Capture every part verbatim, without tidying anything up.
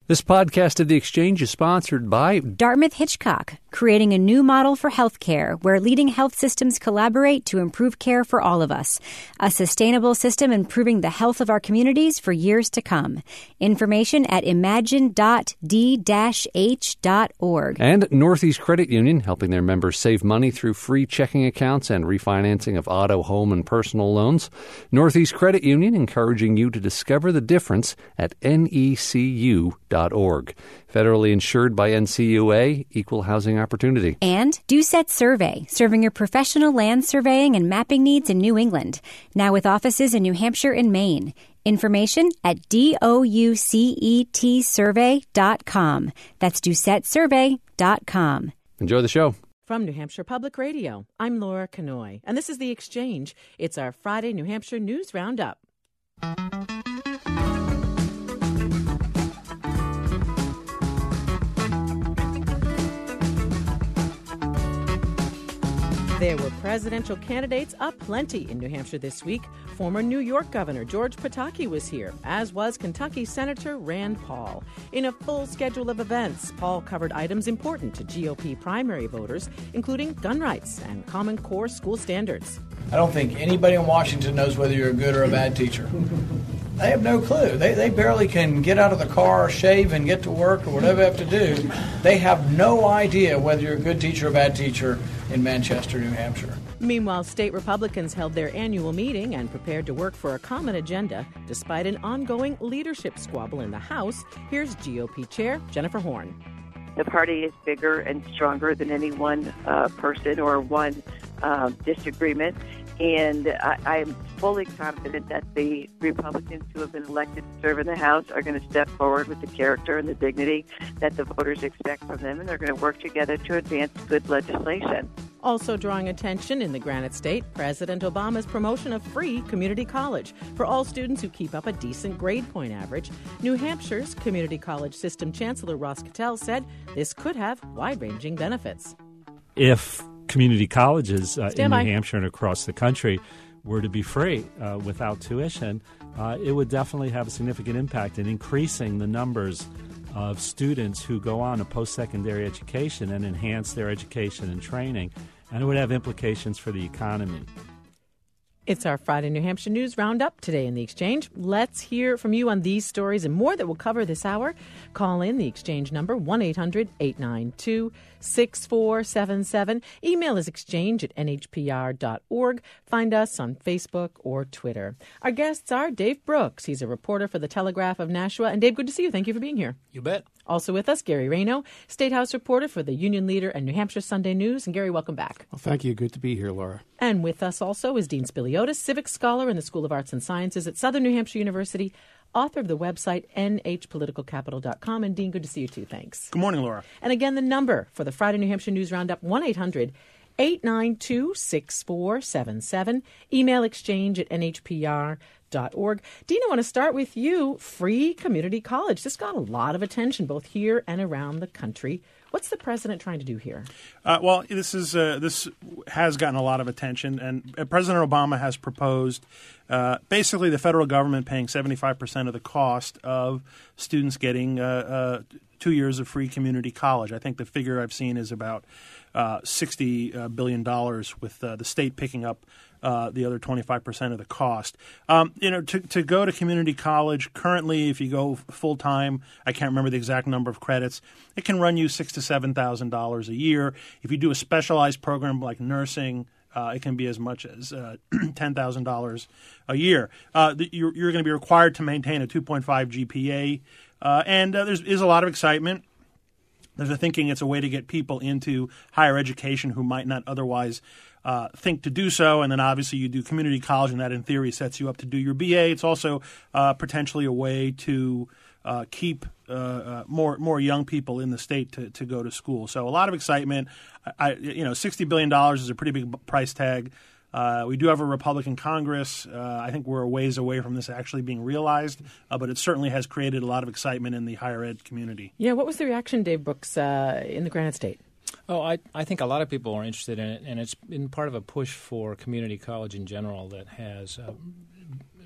This podcast of The Exchange is sponsored by Dartmouth Hitchcock, creating a new model for healthcare where leading health systems collaborate to improve care for all of us. A sustainable system improving the health of our communities for years to come. Information at imagine dot d dash h dot org. And Northeast Credit Union, helping their members save money through free checking accounts and refinancing of auto, home, and personal loans. Northeast Credit Union encouraging you to discover the difference at N E C U dot org. Federally insured by N C U A, Equal Housing Opportunity. And Doucette Survey, serving your professional land surveying and mapping needs in New England. Now with offices in New Hampshire and Maine. Information at doucet survey dot com. That's doucette survey dot com. Enjoy the show. From New Hampshire Public Radio, I'm Laura Kanoy, and this is The Exchange. It's our Friday New Hampshire News Roundup. There were presidential candidates aplenty in New Hampshire this week. Former New York Governor George Pataki was here, as was Kentucky Senator Rand Paul. In a full schedule of events, Paul covered items important to G O P primary voters, including gun rights and Common Core school standards. I don't think anybody in Washington knows whether you're a good or a bad teacher. They have no clue. They, they barely can get out of the car, shave, and get to work or whatever they have to do. They have no idea whether you're a good teacher or a bad teacher in Manchester, New Hampshire. Meanwhile, state Republicans held their annual meeting and prepared to work for a common agenda despite an ongoing leadership squabble in the House. Here's G O P Chair Jennifer Horn. The party is bigger and stronger than any one uh, person or one uh, disagreement. And I, I'm fully confident that the Republicans who have been elected to serve in the House are going to step forward with the character and the dignity that the voters expect from them, and they're going to work together to advance good legislation. Also drawing attention in the Granite State, President Obama's promotion of free community college for all students who keep up a decent grade point average. New Hampshire's Community College System Chancellor Ross Cattell said this could have wide-ranging benefits. If community colleges uh, in by. New Hampshire and across the country were to be free uh, without tuition, uh, it would definitely have a significant impact in increasing the numbers of students who go on to post-secondary education and enhance their education and training, and it would have implications for the economy. It's our Friday New Hampshire News Roundup today in The Exchange. Let's hear from you on these stories and more that we'll cover this hour. Call in the Exchange number, one eight hundred eight nine two six four seven seven. Email is exchange at n h p r dot org. Find us on Facebook or Twitter. Our guests are Dave Brooks. He's a reporter for the Telegraph of Nashua. And Dave, good to see you. Thank you for being here. You bet. Also with us, Gary Rayno, State House reporter for the Union Leader and New Hampshire Sunday News. And Gary, welcome back. Well, thank you. Good to be here, Laura. And with us also is Dean Spiliotis, civics scholar in the School of Arts and Sciences at Southern New Hampshire University, author of the website n h political capital dot com. And Dean, good to see you too. Thanks. Good morning, Laura. And again, the number for the Friday New Hampshire News Roundup, one eight hundred eight nine two six four seven seven. Email exchange at n h p r dot org. Dean, I want to start with you. Free community college. This got a lot of attention both here and around the country. What's the president trying to do here? Uh, well, this is uh, this has gotten a lot of attention, and uh, President Obama has proposed uh, basically the federal government paying seventy-five percent of the cost of students getting uh, uh, two years of free community college. I think the figure I've seen is about uh, sixty billion dollars, with uh, the state picking up Uh, the other twenty-five percent of the cost. Um, you know, to, to go to community college, currently, if you go full-time, I can't remember the exact number of credits, it can run you six thousand to seven thousand dollars a year. If you do a specialized program like nursing, uh, it can be as much as uh, ten thousand dollars a year. Uh, the, you're you're going to be required to maintain a two point five G P A, uh, and uh, there is a lot of excitement. There's a thinking it's a way to get people into higher education who might not otherwise uh, think to do so. And then obviously you do community college, and that in theory sets you up to do your B A. It's also uh, potentially a way to uh, keep uh, uh, more more young people in the state to, to go to school. So a lot of excitement. I, you know, sixty billion dollars is a pretty big price tag. Uh, we do have a Republican Congress. Uh, I think we're a ways away from this actually being realized, uh, but it certainly has created a lot of excitement in the higher ed community. Yeah, what was the reaction, Dave Brooks, uh, in the Granite State? Oh, I, I think a lot of people are interested in it, and it's been part of a push for community college in general that has uh,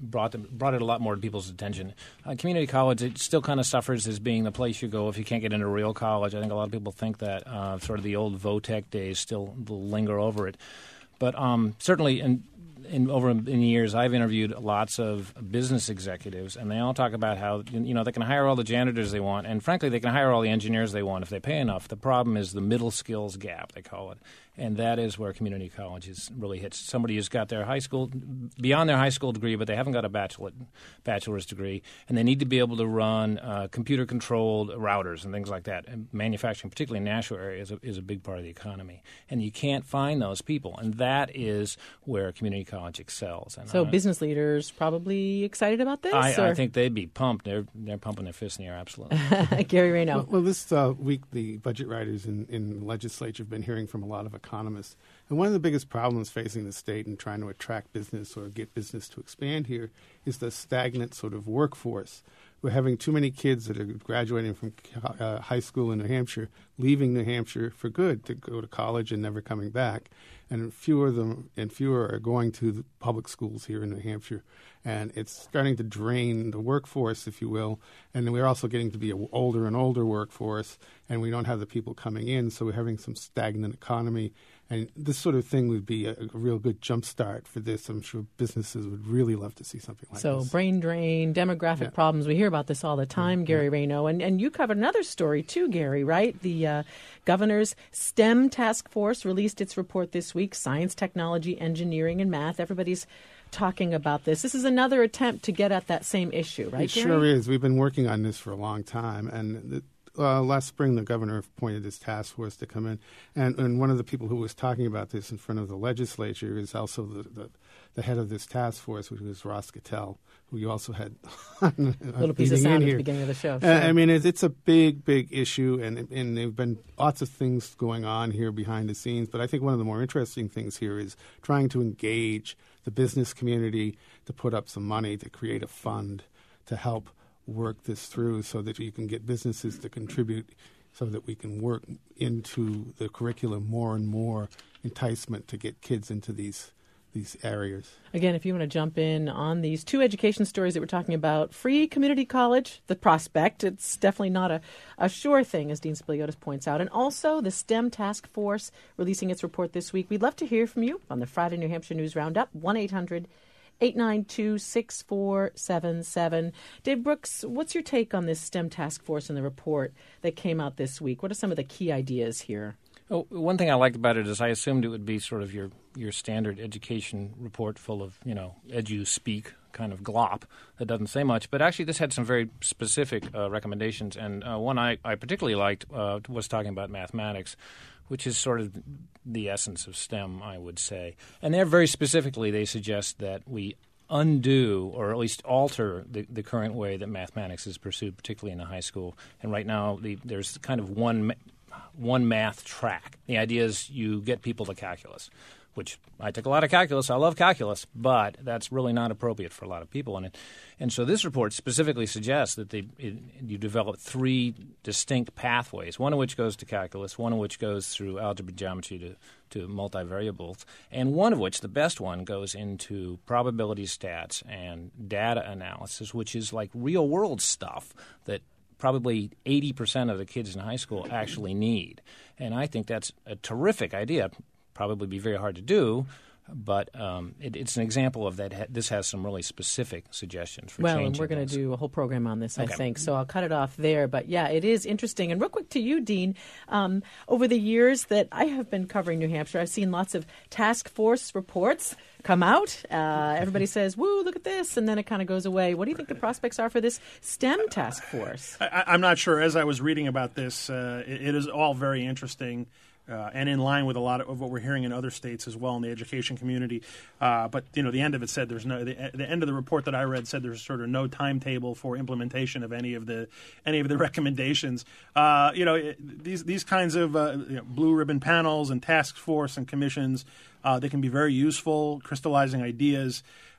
brought them, brought it a lot more to people's attention. Uh, community college, it still kind of suffers as being the place you go if you can't get into real college. I think a lot of people think that uh, sort of the old VOTEC days still linger over it. But um, certainly in In, over in years, I've interviewed lots of business executives, and they all talk about how you know they can hire all the janitors they want, and frankly, they can hire all the engineers they want if they pay enough. The problem is the middle skills gap, they call it, and that is where community colleges really hits somebody who's got their high school beyond their high school degree, but they haven't got a bachelor, bachelor's degree, and they need to be able to run uh, computer-controlled routers and things like that. And manufacturing, particularly in Nashua area, is a, is a big part of the economy, and you can't find those people, and that is where community college excels. And so uh, business leaders probably excited about this? I, I think they'd be pumped. They're they're pumping their fists in the air, absolutely. Gary Rayno. Well, well this uh, week, the budget writers in, in the legislature have been hearing from a lot of economists. And one of the biggest problems facing the state in trying to attract business or get business to expand here is the stagnant sort of workforce. We're having too many kids that are graduating from uh, high school in New Hampshire, leaving New Hampshire for good to go to college and never coming back. And fewer of them and fewer are going to the public schools here in New Hampshire. And it's starting to drain the workforce, if you will. And we're also getting to be an older and older workforce, and we don't have the people coming in, so we're having some stagnant economy. And this sort of thing would be a, a real good jump start for this. I'm sure businesses would really love to see something like so, this. So brain drain, demographic yeah. problems. We hear about this all the time, yeah. Gary Rayno. And, and you covered another story too, Gary, right? The uh, governor's STEM task force released its report this week, Science, Technology, Engineering, and Math. Everybody's talking about this. This is another attempt to get at that same issue, right, It Gary? sure is. We've been working on this for a long time. And the, Uh, last spring, the governor appointed this task force to come in, and, and one of the people who was talking about this in front of the legislature is also the, the, the head of this task force, which was Ross Cattell, who you also had a little piece of sound at the beginning of the show. Sure. Uh, I mean, it's, it's a big, big issue, and and there have been lots of things going on here behind the scenes. But I think one of the more interesting things here is trying to engage the business community to put up some money to create a fund to help work this through so that you can get businesses to contribute so that we can work into the curriculum more and more enticement to get kids into these these areas. Again, if you want to jump in on these two education stories that we're talking about, free community college, the prospect, it's definitely not a, a sure thing, as Dean Spliotis points out, and also the STEM task force releasing its report this week. We'd love to hear from you on the Friday New Hampshire News Roundup, one eight hundred eight nine two six four seven seven. Dave Brooks, what's your take on this STEM task force and the report that came out this week? What are some of the key ideas here? Oh, one thing I liked about it is I assumed it would be sort of your, your standard education report full of, you know, edu-speak kind of glop that doesn't say much. But actually this had some very specific uh, recommendations, and uh, one I, I particularly liked uh, was talking about mathematics, which is sort of the essence of STEM, I would say. And there very specifically they suggest that we undo or at least alter the, the current way that mathematics is pursued, particularly in the high school. And right now the, there's kind of one one math track. The idea is you get people to calculus, which I took a lot of calculus. I love calculus, but that's really not appropriate for a lot of people. And, it, and so this report specifically suggests that they, it, you develop three distinct pathways, one of which goes to calculus, one of which goes through algebra and geometry to, to multivariables, and one of which, the best one, goes into probability stats and data analysis, which is like real-world stuff that probably eighty percent of the kids in high school actually need. And I think that's a terrific idea. Probably be very hard to do, but um, it, it's an example of that. Ha- this has some really specific suggestions for well, changing and we're going things. to do a whole program on this, Okay. I think, so I'll cut it off there. But, yeah, it is interesting. And real quick to you, Dean, um, over the years that I have been covering New Hampshire, I've seen lots of task force reports come out. Uh, everybody says, woo, look at this, and then it kind of goes away. What do you think the prospects are for this STEM task force? I, I'm not sure. As I was reading about this, uh, it, it is all very interesting. Uh, and in line with a lot of what we're hearing in other states as well in the education community. Uh, but, you know, the end of it said there's no, the, the end of the report that I read said there's sort of no timetable for implementation of any of the any of the recommendations. Uh, you know, it, these these kinds of uh, you know, blue ribbon panels and task force and commissions, uh, they can be very useful, crystallizing ideas.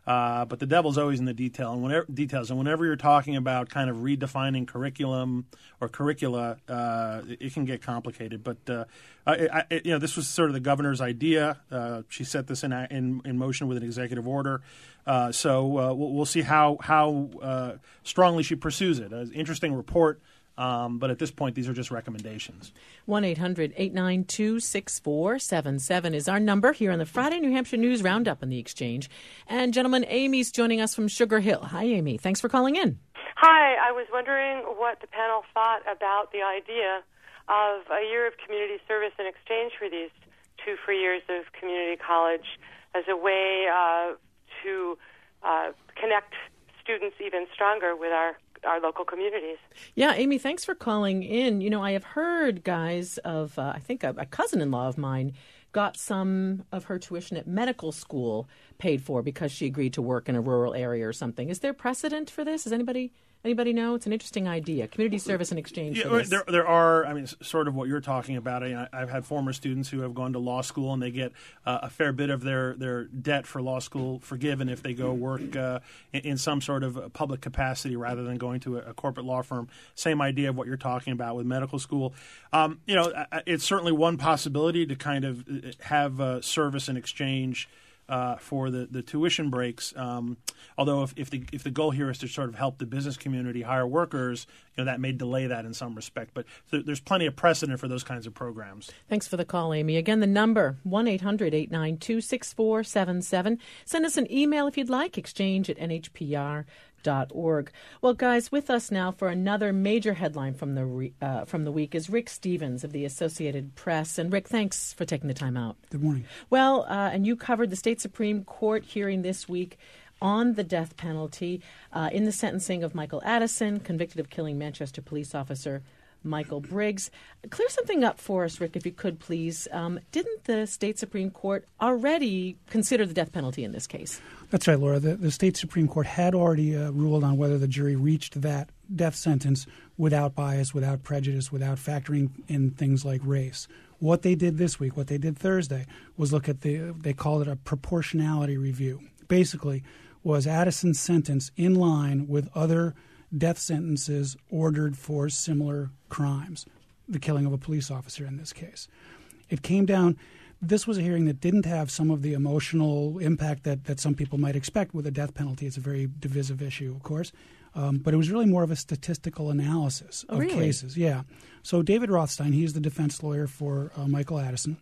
Uh, but the devil's always in the detail, and whenever details. And whenever you're talking about kind of redefining curriculum or curricula, uh, it, it can get complicated. But uh, I, I, you know, this was sort of the governor's idea. Uh, she set this in, in in motion with an executive order. Uh, so uh, we'll, we'll see how how uh, strongly she pursues it. An interesting report. Um, but at this point, these are just recommendations. one eight hundred eight nine two six four seven seven is our number here on the Friday New Hampshire News Roundup on the Exchange. And, gentlemen, Amy's joining us from Sugar Hill. Hi, Amy. Thanks for calling in. Hi. I was wondering what the panel thought about the idea of a year of community service in exchange for these two free years of community college as a way uh, to uh, connect students even stronger with our our local communities. Yeah, Amy, thanks for calling in. You know, I have heard, guys, of, uh, I think a, a cousin-in-law of mine got some of her tuition at medical school paid for because she agreed to work in a rural area or something. Is there precedent for this? Does anybody anybody know? It's an interesting idea. Community service in exchange yeah, for this. There, there are, I mean, sort of what you're talking about. I mean, I've had former students who have gone to law school and they get uh, a fair bit of their, their debt for law school forgiven if they go work uh, in, in some sort of public capacity rather than going to a, a corporate law firm. Same idea of what you're talking about with medical school. Um, you know, it's certainly one possibility to kind of have uh, service in exchange Uh, for the, the tuition breaks. Um, although if, if the if the goal here is to sort of help the business community hire workers, you know, that may delay that in some respect. But th- there's plenty of precedent for those kinds of programs. Thanks for the call, Amy. Again, the number, one eight hundred eight nine two six four seven seven. Send us an email if you'd like, exchange at n h p r dot org. Well, guys, with us now for another major headline from the re- uh, from the week is Rick Stevens of the Associated Press. And Rick, thanks for taking the time out. Good morning. Well, uh, and you covered the state Supreme Court hearing this week on the death penalty uh, in the sentencing of Michael Addison, convicted of killing Manchester police officer Michael Briggs. Clear something up for us, Rick, if you could, please. Um, didn't the state Supreme Court already consider the death penalty in this case? That's right, Laura. The, the state Supreme Court had already uh, ruled on whether the jury reached that death sentence without bias, without prejudice, without factoring in things like race. What they did this week, what they did Thursday, was look at the, they called it a proportionality review. Basically, was Addison's sentence in line with other death sentences ordered for similar crimes, the killing of a police officer in this case. It came down, this was a hearing that didn't have some of the emotional impact that, that some people might expect with a death penalty. It's a very divisive issue, of course. Um, but it was really more of a statistical analysis oh, of really? cases. Yeah. So David Rothstein, he's the defense lawyer for uh, Michael Addison.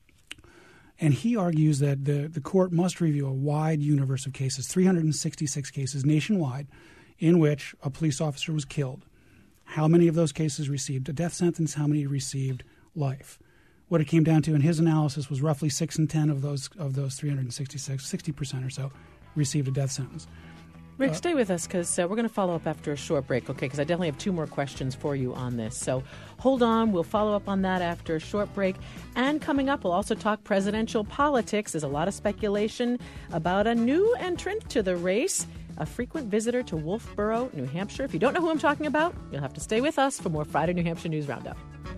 And he argues that the, the court must review a wide universe of cases, three hundred sixty-six cases nationwide, in which a police officer was killed. How many of those cases received a death sentence? How many received life? What it came down to in his analysis was roughly six in ten of those of those three hundred sixty-six, sixty percent or so, received a death sentence. Rick, stay with us because uh, we're going to follow up after a short break, okay? Because I definitely have two more questions for you on this. So hold on. We'll follow up on that after a short break. And coming up, we'll also talk presidential politics. There's a lot of speculation about a new entrant to the race, a frequent visitor to Wolfboro, New Hampshire. If you don't know who I'm talking about, you'll have to stay with us for more Friday New Hampshire News Roundup.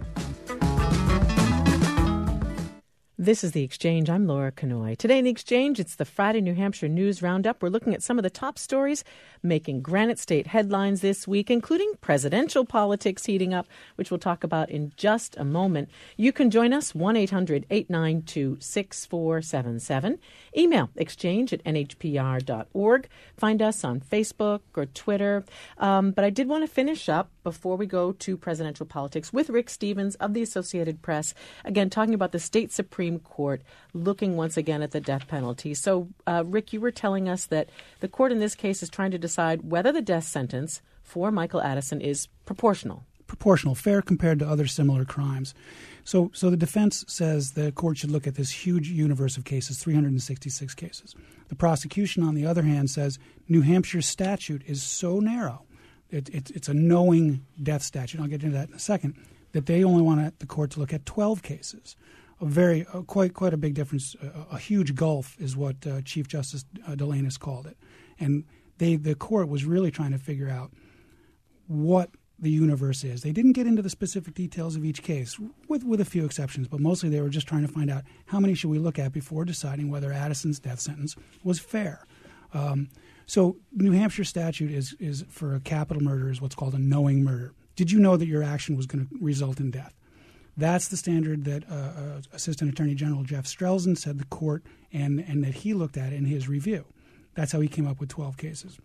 This is The Exchange. I'm Laura Kanoy. Today in The Exchange, it's the Friday New Hampshire News Roundup. We're looking at some of the top stories making Granite State headlines this week, including presidential politics heating up, which we'll talk about in just a moment. You can join us, one eight hundred eight nine two six four seven seven. Email exchange at n h p r dot org. Find us on Facebook or Twitter. Um, but I did want to finish up before we go to presidential politics with Rick Stevens of the Associated Press, again, talking about the state Supreme Court looking once again at the death penalty. So, uh, Rick, you were telling us that the court in this case is trying to decide whether the death sentence for Michael Addison is proportional. Proportional, fair compared to other similar crimes. So, so the defense says the court should look at this huge universe of cases, three hundred sixty-six cases. The prosecution, on the other hand, says New Hampshire's statute is so narrow, it, it, it's a knowing death statute, I'll get into that in a second, that they only want the court to look at twelve cases. A very, uh, quite quite a big difference, a, a huge gulf is what uh, Chief Justice uh, Delanis called it. And they, the court was really trying to figure out what the universe is. They didn't get into the specific details of each case, with, with a few exceptions, but mostly they were just trying to find out how many should we look at before deciding whether Addison's death sentence was fair. Um, so New Hampshire statute is is for a capital murder is what's called a knowing murder. Did you know that your action was going to result in death? That's the standard that uh, uh, Assistant Attorney General Jeff Strelzin said the court and and that he looked at in his review. That's how he came up with twelve cases.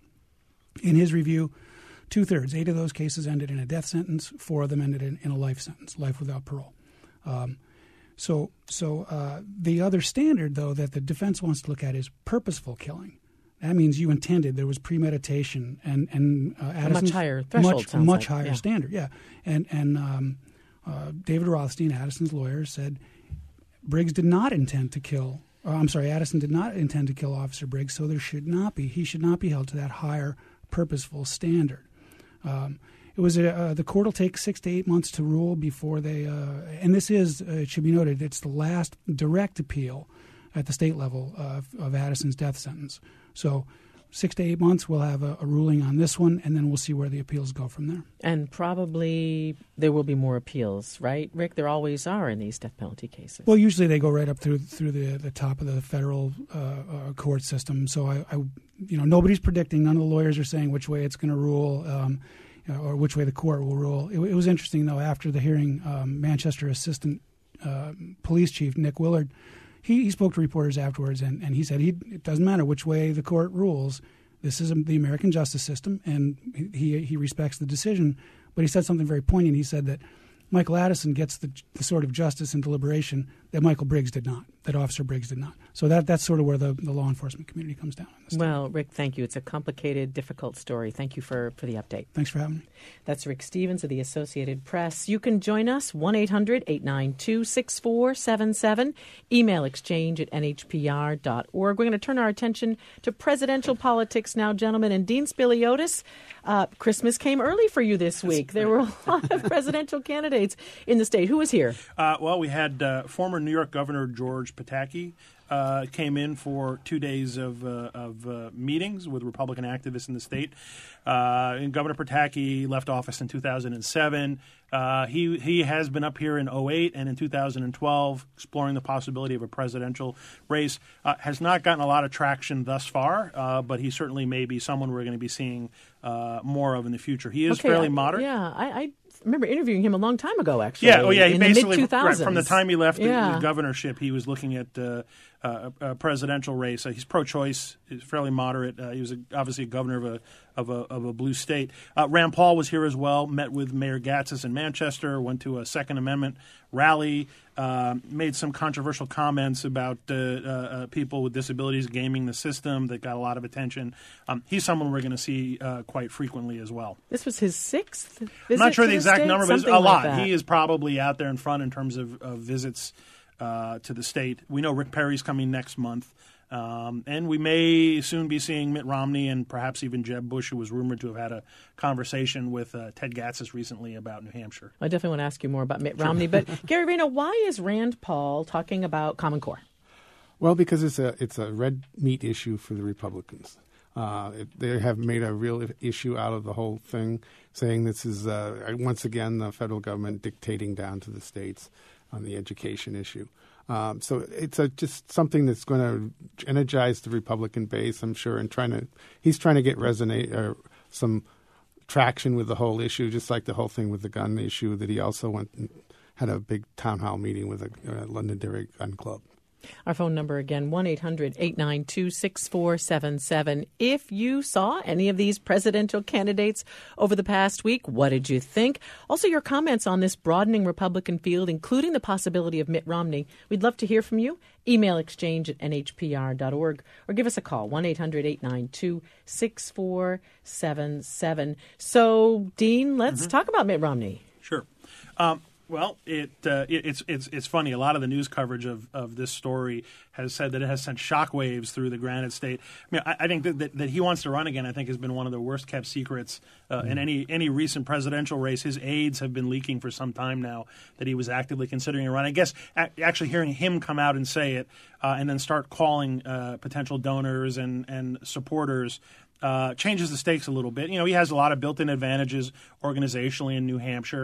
In his review, two-thirds, eight of those cases ended in a death sentence. Four of them ended in, in a life sentence, life without parole. Um, so so uh, the other standard, though, that the defense wants to look at is purposeful killing. That means you intended, there was premeditation, and and uh, a much higher threshold, much, much like, higher yeah. standard, yeah. And and um, uh, David Rothstein, Addison's lawyer, said Briggs did not intend to kill. Uh, I'm sorry, Addison did not intend to kill Officer Briggs, so there should not be. He should not be held to that higher purposeful standard. Um, it was a, uh, the court will take six to eight months to rule before they. Uh, and this is, uh, it should be noted, it's the last direct appeal at the state level of, of Addison's death sentence. So six to eight months, we'll have a, a ruling on this one, and then we'll see where the appeals go from there. And probably there will be more appeals, right, Rick? There always are in these death penalty cases. Well, usually they go right up through through the, the top of the federal uh, uh, court system. So I, I, you know, nobody's predicting. None of the lawyers are saying which way it's going to rule, um, you know, or which way the court will rule. It, it was interesting though. After the hearing, um, Manchester Assistant uh, Police Chief Nick Willard. He, he spoke to reporters afterwards, and, and he said he, it doesn't matter which way the court rules. This is a, the American justice system, and he he respects the decision. But he said something very poignant. He said that Michael Addison gets the, the sort of justice and deliberation that Michael Briggs did not, that Officer Briggs did not. So that that's sort of where the, the law enforcement community comes down on this. Well, Rick, thank you. It's a complicated, difficult story. Thank you for, for the update. Thanks for having me. That's Rick Stevens of the Associated Press. You can join us, one eight hundred eight nine two six four seven seven, email exchange at n h p r dot org. We're going to turn our attention to presidential politics now, gentlemen. And Dean Spiliotis, uh, Christmas came early for you this week. There were a lot of presidential candidates in the state. Who was here? Uh, well, we had uh, former New York Governor George Pataki uh, came in for two days of, uh, of uh, meetings with Republican activists in the state. Uh, and Governor Pataki left office in two thousand seven. Uh, he he has been up here in oh eight and in two thousand twelve exploring the possibility of a presidential race. Uh, has not gotten a lot of traction thus far, uh, but he certainly may be someone we're going to be seeing uh, more of in the future. He is okay, fairly I, moderate. Yeah, I, I remember interviewing him a long time ago, actually. Yeah, oh yeah, he in basically the mid two thousands. right, from the time he left yeah. the, the governorship, he was looking at uh, uh, a presidential race. Uh, he's pro-choice. He's fairly moderate. Uh, he was a, obviously a governor of a of a of a blue state. Uh, Rand Paul was here as well. Met with Mayor Gatzis in Manchester. Went to a Second Amendment rally. Uh, made some controversial comments about uh, uh, people with disabilities gaming the system that got a lot of attention. Um, he's someone we're going to see uh, quite frequently as well. This was his sixth visit I'm not sure to the exact state? number, but it's Something a lot. Like that. He is probably out there in front in terms of, of visits uh, to the state. We know Rick Perry's coming next month. Um, and we may soon be seeing Mitt Romney and perhaps even Jeb Bush, who was rumored to have had a conversation with uh, Ted Gatzis recently about New Hampshire. I definitely want to ask you more about Mitt Romney. But Gary Reyna, why is Rand Paul talking about Common Core? Well, because it's a it's a red meat issue for the Republicans. Uh, it, they have made a real issue out of the whole thing, saying this is, uh, once again, the federal government dictating down to the states on the education issue. Um, so it's a, just something that's going to energize the Republican base, I'm sure, and trying to he's trying to get resonate or some traction with the whole issue, just like the whole thing with the gun issue that he also went and had a big town hall meeting with a uh, Londonderry Gun Club. Our phone number again, one eight hundred eight nine two six four seven seven. If you saw any of these presidential candidates over the past week, what did you think? Also, your comments on this broadening Republican field, including the possibility of Mitt Romney. We'd love to hear from you. Email exchange at n h p r dot org or give us a call, one eight hundred eight nine two six four seven seven. So, Dean, let's mm-hmm. talk about Mitt Romney. Sure. Um, Well, it, uh, it it's it's it's funny. A lot of the news coverage of, of this story has said that it has sent shockwaves through the Granite State. I mean, I, I think that, that that he wants to run again. I think has been one of the worst kept secrets uh, mm. in any any recent presidential race. His aides have been leaking for some time now that he was actively considering a run. I guess a- actually hearing him come out and say it, uh, and then start calling uh, potential donors and and supporters. Uh, changes the stakes a little bit. You know, he has a lot of built-in advantages organizationally in New Hampshire.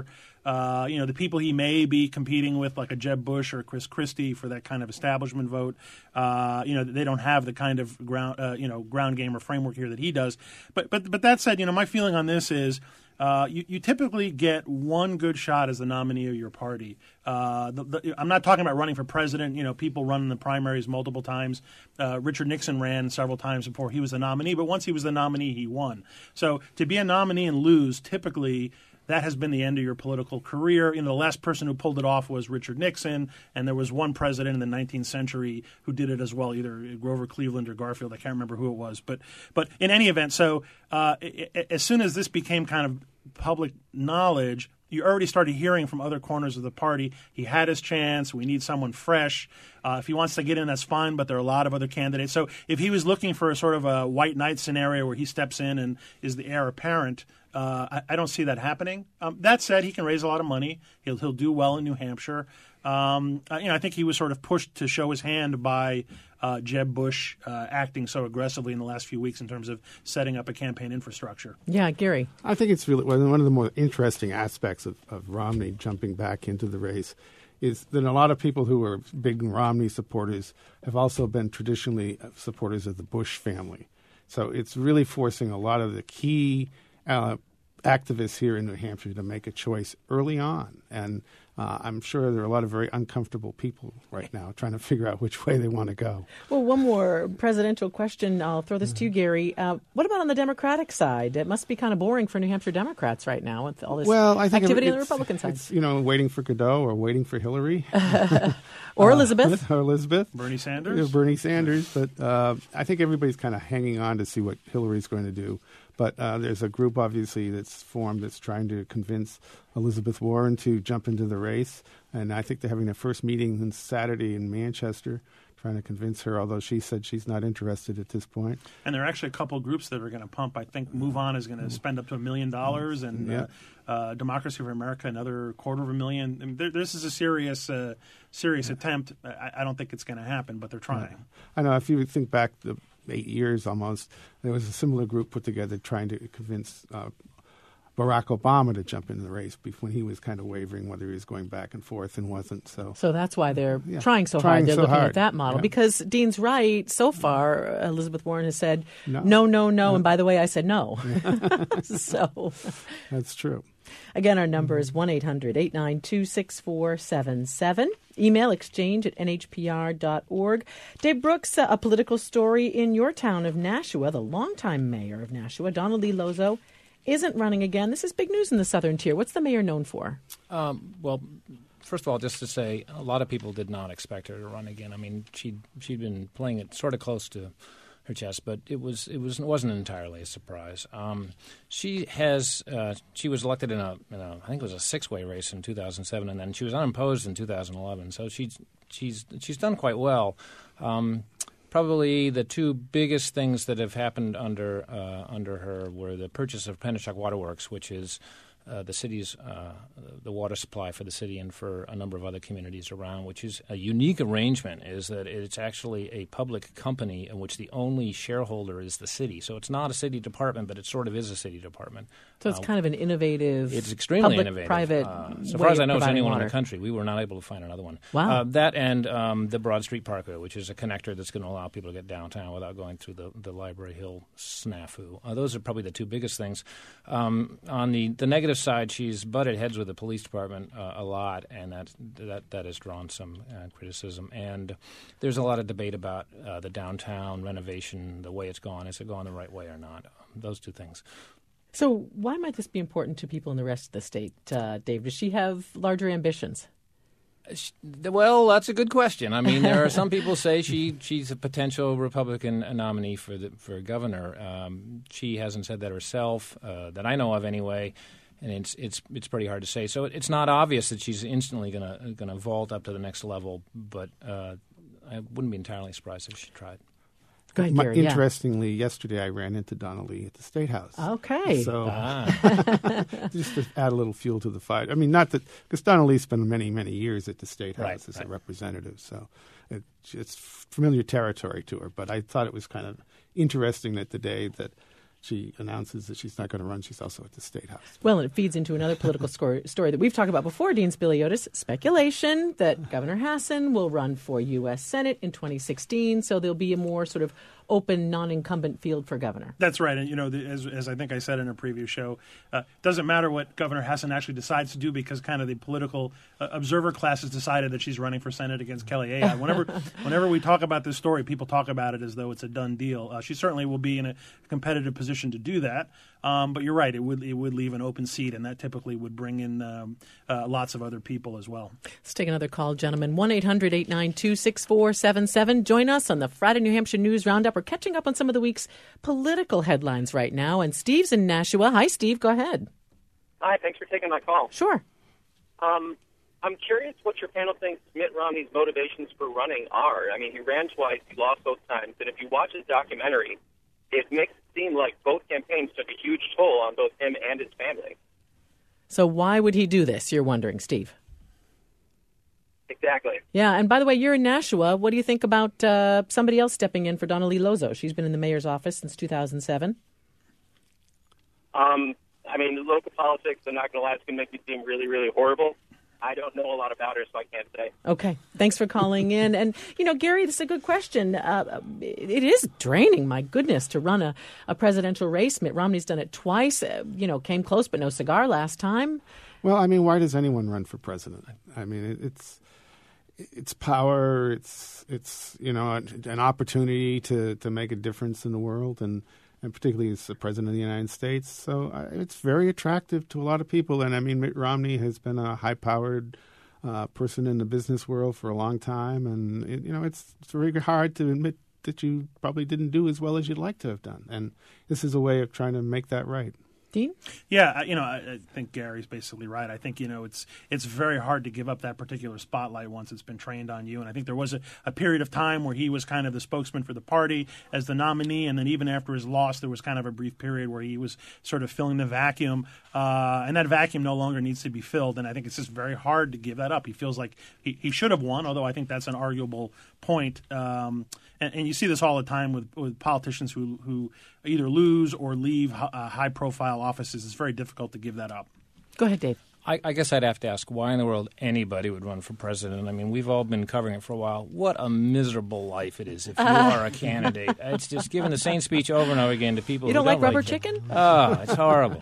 Uh, you know, the people he may be competing with, like a Jeb Bush or Chris Christie, for that kind of establishment vote, uh, you know, they don't have the kind of ground, uh, you know, ground game or framework here that he does. But but but that said, you know, my feeling on this is uh, you, you typically get one good shot as the nominee of your party. Uh, the, the, I'm not talking about running for president. You know, people run in the primaries multiple times. Uh, Richard Nixon ran several times before he was the nominee, but once he was the nominee, he won. So to be a nominee and lose, typically that has been the end of your political career. You know, the last person who pulled it off was Richard Nixon, and there was one president in the nineteenth century who did it as well, either Grover Cleveland or Garfield. I can't remember who it was. But but in any event, so uh, as soon as this became kind of public knowledge, you already started hearing from other corners of the party, he had his chance, we need someone fresh. Uh, if he wants to get in, that's fine, but there are a lot of other candidates. So if he was looking for a sort of a white knight scenario where he steps in and is the heir apparent, uh, I, I don't see that happening. Um, that said, he can raise a lot of money. He'll, he'll do well in New Hampshire. Um, uh, you know, I think he was sort of pushed to show his hand by uh, Jeb Bush uh, acting so aggressively in the last few weeks in terms of setting up a campaign infrastructure. Yeah, Gary. I think it's really one of the more interesting aspects of, of Romney jumping back into the race is that a lot of people who are big Romney supporters have also been traditionally supporters of the Bush family. So it's really forcing a lot of the key uh, activists here in New Hampshire to make a choice early on. And uh, I'm sure there are a lot of very uncomfortable people right now trying to figure out which way they want to go. Well, one more presidential question. I'll throw this to you, Gary. Uh, what about on the Democratic side? It must be kind of boring for New Hampshire Democrats right now with all this well, I think activity it, on the Republican side. It's, you know, waiting for Godot or waiting for Hillary. or Elizabeth. Uh, or Elizabeth. Bernie Sanders. Yeah, Bernie Sanders. But uh, I think everybody's kind of hanging on to see what Hillary's going to do. But uh, there's a group, obviously, that's formed that's trying to convince Elizabeth Warren to jump into the race. And I think they're having their first meeting on Saturday in Manchester, trying to convince her, although she said she's not interested at this point. And there are actually a couple of groups that are going to pump. I think Move On is going to spend up to a million dollars, and yeah. uh, uh, Democracy for America another quarter of a million. I mean, there, this is a serious, uh, serious yeah. attempt. I, I don't think it's going to happen, but they're trying. Yeah. I know. If you think back the eight years almost, there was a similar group put together trying to convince uh, Barack Obama to jump into the race when he was kind of wavering whether he was going back and forth and wasn't. So so that's why they're yeah. trying so trying hard. They're so looking hard. at that model. Yeah. Because Dean's right. So far, Elizabeth Warren has said, no, no, no, no. no. And by the way, I said no. So that's true. Again, our number is one eight hundred eight nine two six four seven seven. Email exchange at n h p r dot org. Dave Brooks, uh, a political story in your town of Nashua. The longtime mayor of Nashua, Donald Lee Lozo, isn't running again. This is big news in the southern tier. What's the mayor known for? Um, well, first of all, just to say, a lot of people did not expect her to run again. I mean, she'd, she'd been playing it sort of close to her chest, but it was it was it wasn't entirely a surprise. Um, she has uh, she was elected in a, in a I think it was a six-way race in two thousand seven, and then she was unopposed in two thousand eleven. So she's she's she's done quite well. Um, probably the two biggest things that have happened under uh, under her were the purchase of Pennachuck Waterworks, which is Uh, the city's uh, the water supply for the city and for a number of other communities around, which is a unique arrangement, is that it's actually a public company in which the only shareholder is the city. So it's not a city department, but it sort of is a city department. So it's uh, kind of an innovative, it's extremely public, innovative. private uh, so way far as I of know, it's providing anyone water. in the country. We were not able to find another one. Wow. Uh, that and um, the Broad Street Parkway, which is a connector that's going to allow people to get downtown without going through the, the Library Hill snafu. Uh, those are probably the two biggest things. Um, on the, the negative side, she's butted heads with the police department uh, a lot, and that that that has drawn some uh, criticism. And there's a lot of debate about uh, the downtown renovation, the way it's gone. Is it going the right way or not? Um, those two things. So why might this be important to people in the rest of the state, uh, Dave? Does she have larger ambitions? Well, that's a good question. I mean, there are some people say she she's a potential Republican nominee for the, for governor. Um, she hasn't said that herself, uh, that I know of anyway. And it's it's it's pretty hard to say. So it's not obvious that she's instantly gonna gonna vault up to the next level. But uh, I wouldn't be entirely surprised if she tried. Go ahead, My, Gary, yeah. Interestingly, yesterday I ran into Donna Lee at the State House. Okay. So Ah. just to add a little fuel to the fire. I mean, not that because Donna Lee spent many many years at the State House Right, as right. a representative, so it, it's familiar territory to her. But I thought it was kind of interesting that the day that she announces that she's not going to run, she's also at the State House. Well, and it feeds into another political story, story that we've talked about before, Dean Spiliotis, speculation that Governor Hassan will run for U S Senate in twenty sixteen, so there'll be a more sort of open, non-incumbent field for governor. That's right. And, you know, the, as, as I think I said in a previous show, it uh, doesn't matter what Governor Hassan actually decides to do because kind of the political uh, observer class has decided that she's running for Senate against Kelly Ayotte. Whenever whenever we talk about this story, people talk about it as though it's a done deal. Uh, she certainly will be in a competitive position to do that. Um, but you're right, it would it would leave an open seat, and that typically would bring in um, uh, lots of other people as well. Let's take another call, gentlemen. one eight hundred eight nine two six four seven seven. Join us on the Friday New Hampshire News Roundup. We're catching up on some of the week's political headlines right now. And Steve's in Nashua. Hi, Steve. Go ahead. Hi. Thanks for taking my call. Sure. Um, I'm curious what your panel thinks Mitt Romney's motivations for running are. I mean, he ran twice. He lost both times. And if you watch his documentary, it makes it seem like both campaigns took a huge toll on both him and his family. So why would he do this, you're wondering, Steve? Exactly. Yeah, and by the way, you're in Nashua. What do you think about uh, somebody else stepping in for Donna Lee Lozo? She's been in the mayor's office since two thousand seven. Um, I mean, local politics, I'm not going to lie, it's going to make me seem really, really horrible. I don't know a lot about her, so I can't say. Okay. Thanks for calling in. And, you know, Gary, this is a good question. Uh, it is draining, my goodness, to run a, a presidential race. Mitt Romney's done it twice, uh, you know, came close but no cigar last time. Well, I mean, why does anyone run for president? I mean, it, it's it's power, it's, it's you know, an opportunity to, to make a difference in the world, and and particularly as the president of the United States. So uh, it's very attractive to a lot of people. And, I mean, Mitt Romney has been a high-powered uh, person in the business world for a long time. And, it, you know, it's, it's very hard to admit that you probably didn't do as well as you'd like to have done. And this is a way of trying to make that right. Dean? Yeah, you know, I, I think Gary's basically right. I think, you know, it's it's very hard to give up that particular spotlight once it's been trained on you. And I think there was a, a period of time where he was kind of the spokesman for the party as the nominee. And then even after his loss, there was kind of a brief period where he was sort of filling the vacuum. Uh, and that vacuum no longer needs to be filled. And I think it's just very hard to give that up. He feels like he, he should have won, although I think that's an arguable point. Um, and, and you see this all the time with, with politicians who, who either lose or leave uh, high-profile offices. It's very difficult to give that up. Go ahead, Dave. I, I guess I'd have to ask why in the world anybody would run for president. I mean, we've all been covering it for a while. What a miserable life it is if you uh. are a candidate. It's just giving the same speech over and over again to people you who don't, don't like rubber like chicken? Oh, it's horrible.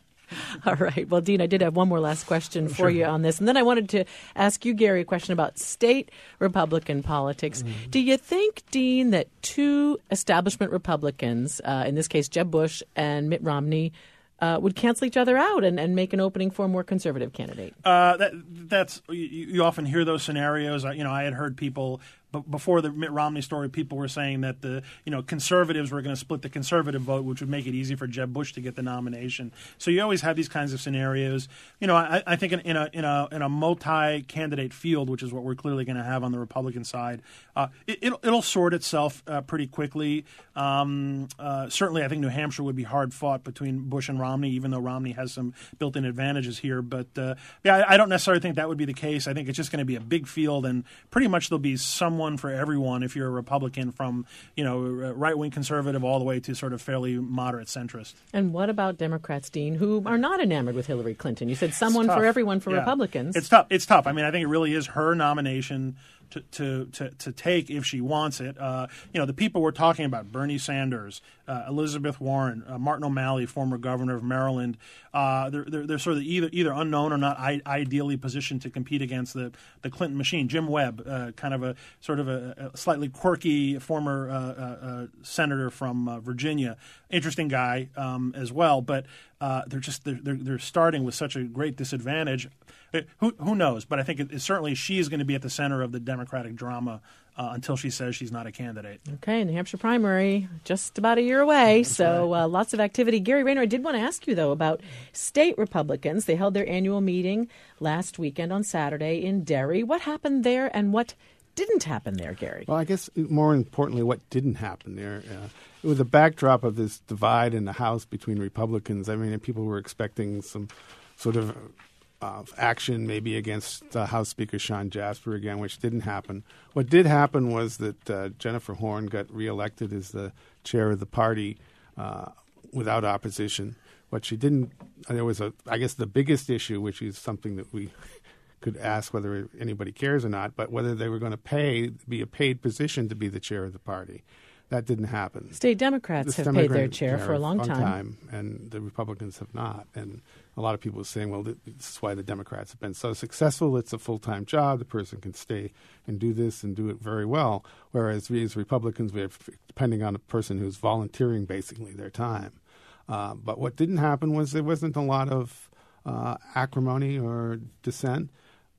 All right. Well, Dean, I did have one more last question for sure. you on this. And then I wanted to ask you, Gary, a question about state Republican politics. Mm-hmm. Do you think, Dean, that two establishment Republicans, uh, in this case Jeb Bush and Mitt Romney, uh, would cancel each other out and, and make an opening for a more conservative candidate? Uh, that, that's you, you often hear those scenarios. You know, I had heard people But before the Mitt Romney story, people were saying that the you know conservatives were going to split the conservative vote, which would make it easy for Jeb Bush to get the nomination. So you always have these kinds of scenarios. You know, I, I think in, in a in a in a multi-candidate field, which is what we're clearly going to have on the Republican side, uh, it, it'll, it'll sort itself uh, pretty quickly. Um, uh, certainly, I think New Hampshire would be hard fought between Bush and Romney, even though Romney has some built-in advantages here. But uh, yeah, I, I don't necessarily think that would be the case. I think it's just going to be a big field, and pretty much there'll be some one for everyone if you're a Republican, from you know right-wing conservative all the way to sort of fairly moderate centrist. And what about Democrats, Dean, who are not enamored with Hillary Clinton? You said someone for everyone for yeah. Republicans. It's tough. It's tough. I mean, I think it really is her nomination to to to, to take if she wants it. Uh, you know, the people we're talking about: Bernie Sanders, uh, Elizabeth Warren, uh, Martin O'Malley, former governor of Maryland. Uh, they're, they're they're sort of either either unknown or not I- ideally positioned to compete against the, the Clinton machine. Jim Webb, uh, kind of a sort of a, a slightly quirky former uh, uh, uh, senator from uh, Virginia, interesting guy um, as well. But uh, they're just they're, they're they're starting with such a great disadvantage. Who who knows? But I think it, it certainly she is going to be at the center of the Democratic drama uh, until she says she's not a candidate. Okay, New Hampshire primary just about a year away, That's so right. uh, lots of activity. Gary Rayner, I did want to ask you, though, about state Republicans. They held their annual meeting last weekend on Saturday in Derry. What happened there and what didn't happen there, Gary? Well, I guess more importantly, what didn't happen there. Uh, it was a backdrop of this divide in the House between Republicans. I mean, people were expecting some sort of Uh, action maybe against uh, House Speaker Sean Jasper again, which didn't happen. What did happen was that uh, Jennifer Horn got reelected as the chair of the party uh, without opposition. What she didn't, there was a, I guess the biggest issue, which is something that we could ask whether anybody cares or not, but whether they were going to pay, be a paid position to be the chair of the party. That didn't happen. State Democrats The have paid their chair for a long time. time. And the Republicans have not. And a lot of people are saying, well, this is why the Democrats have been so successful. It's a full-time job. The person can stay and do this and do it very well. Whereas we as Republicans, we have depending on a person who's volunteering basically their time. Uh, but what didn't happen was there wasn't a lot of uh, acrimony or dissent.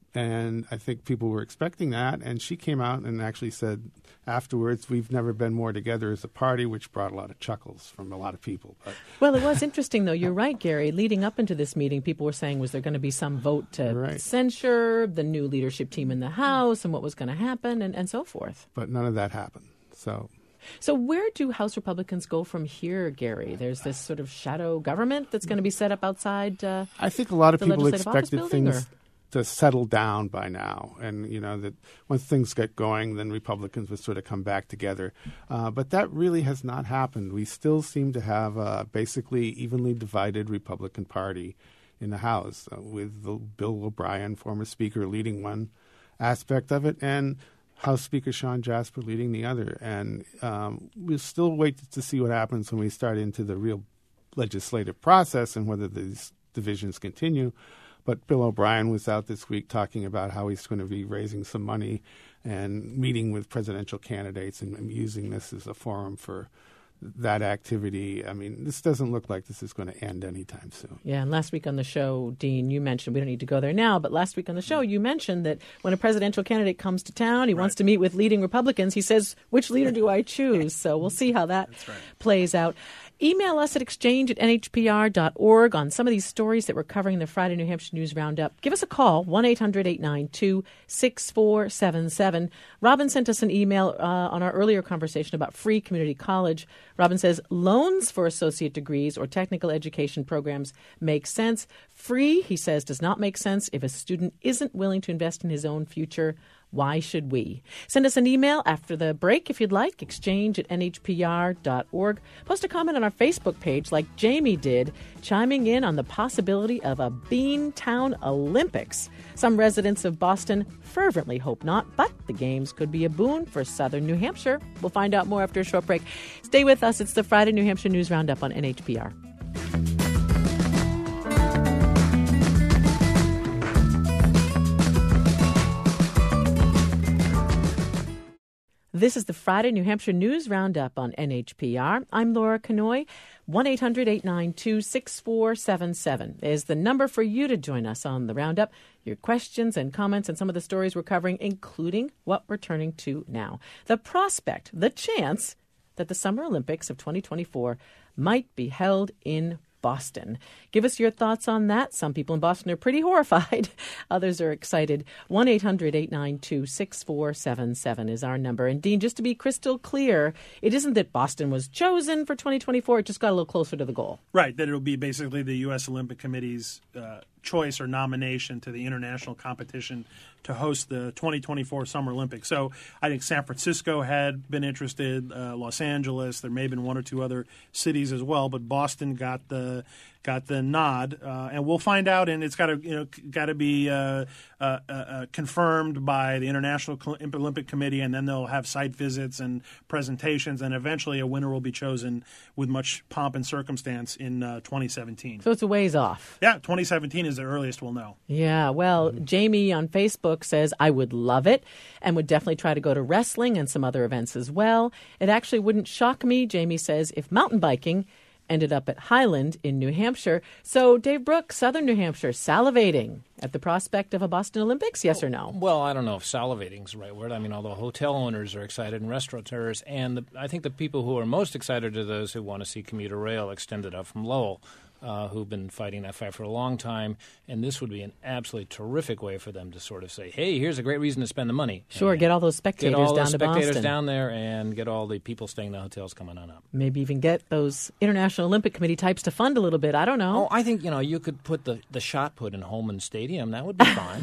And I think people were expecting that. And she came out and actually said afterwards, we've never been more together as a party, which brought a lot of chuckles from a lot of people. But well, it was interesting, though. You're right, Gary. Leading up into this meeting, people were saying, was there going to be some vote to right. censure the new leadership team in the House and what was going to happen and, and so forth? But none of that happened. So... So where do House Republicans go from here, Gary? There's this sort of shadow government that's going to be set up outside uh, I think a lot of the people Legislative Office expected building, things or? to settle down by now. And, you know, that once things get going, then Republicans would sort of come back together. Uh, but that really has not happened. We still seem to have a basically evenly divided Republican Party in the House, uh, with the Bill O'Brien, former Speaker, leading one aspect of it, and House Speaker Sean Jasper leading the other. And um, we'll still wait to see what happens when we start into the real legislative process and whether these divisions continue. But Bill O'Brien was out this week talking about how he's going to be raising some money and meeting with presidential candidates and, and using this as a forum for that activity. I mean, this doesn't look like this is going to end anytime soon. Yeah, and last week on the show, Dean, you mentioned, we don't need to go there now, but last week on the show, you mentioned that when a presidential candidate comes to town, he right. wants to meet with leading Republicans, he says, which leader do I choose? So we'll see how that right. plays out. Email us at exchange at n h p r dot org on some of these stories that we're covering in the Friday New Hampshire News Roundup. Give us a call, one eight hundred eight nine two six four seven seven. Robin sent us an email uh, on our earlier conversation about free community college. Robin says, loans for associate degrees or technical education programs make sense. Free, he says, does not make sense if a student isn't willing to invest in his own future. Why should we? Send us an email after the break if you'd like, exchange at n h p r dot org. Post a comment on our Facebook page like Jamie did, chiming in on the possibility of a Beantown Olympics. Some residents of Boston fervently hope not, but the games could be a boon for southern New Hampshire. We'll find out more after a short break. Stay with us. It's the Friday New Hampshire News Roundup on N H P R. This is the Friday New Hampshire News Roundup on N H P R. I'm Laura Kanoy. one eight hundred eight nine two six four seven seven is the number for you to join us on the Roundup. Your questions and comments and some of the stories we're covering, including what we're turning to now. The prospect, the chance that the Summer Olympics of twenty twenty-four might be held in Boston. Give us your thoughts on that. Some people in Boston are pretty horrified. Others are excited. one eight hundred eight nine two six four seven seven is our number. And Dean, just to be crystal clear, it isn't that Boston was chosen for twenty twenty-four. It just got a little closer to the goal. Right, that it'll be basically the U S Olympic Committee's uh, choice or nomination to the international competition to host the twenty twenty-four Summer Olympics. So I think San Francisco had been interested, uh, Los Angeles, there may have been one or two other cities as well, but Boston got the got the nod, uh, and we'll find out. And it's got to you know got to be uh, uh, uh, confirmed by the International Olympic Committee, and then they'll have site visits and presentations, and eventually a winner will be chosen with much pomp and circumstance in uh, twenty seventeen. So it's a ways off. Yeah, twenty seventeen is the earliest we'll know. Yeah, well, mm-hmm. Jamie on Facebook says, I would love it and would definitely try to go to wrestling and some other events as well. It actually wouldn't shock me, Jamie says, if mountain biking ended up at Highland in New Hampshire. So, Dave Brooks, Southern New Hampshire, salivating at the prospect of a Boston Olympics, yes or no? Well, I don't know if salivating is the right word. I mean, although hotel owners are excited and restaurateurs, and the, I think the people who are most excited are those who want to see commuter rail extended up from Lowell. Uh, who've been fighting that fight for a long time, and this would be an absolutely terrific way for them to sort of say, hey, here's a great reason to spend the money. Sure, and get all those spectators down to Boston. Get all those spectators down there and get all the people staying in the hotels coming on up. Maybe even get those International Olympic Committee types to fund a little bit. I don't know. Oh, I think, you know, you could put the, the shot put in Holman Stadium. That would be fine.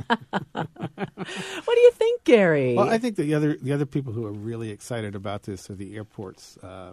What do you think, Gary? Well, I think the other the other people who are really excited about this are the airports. Uh,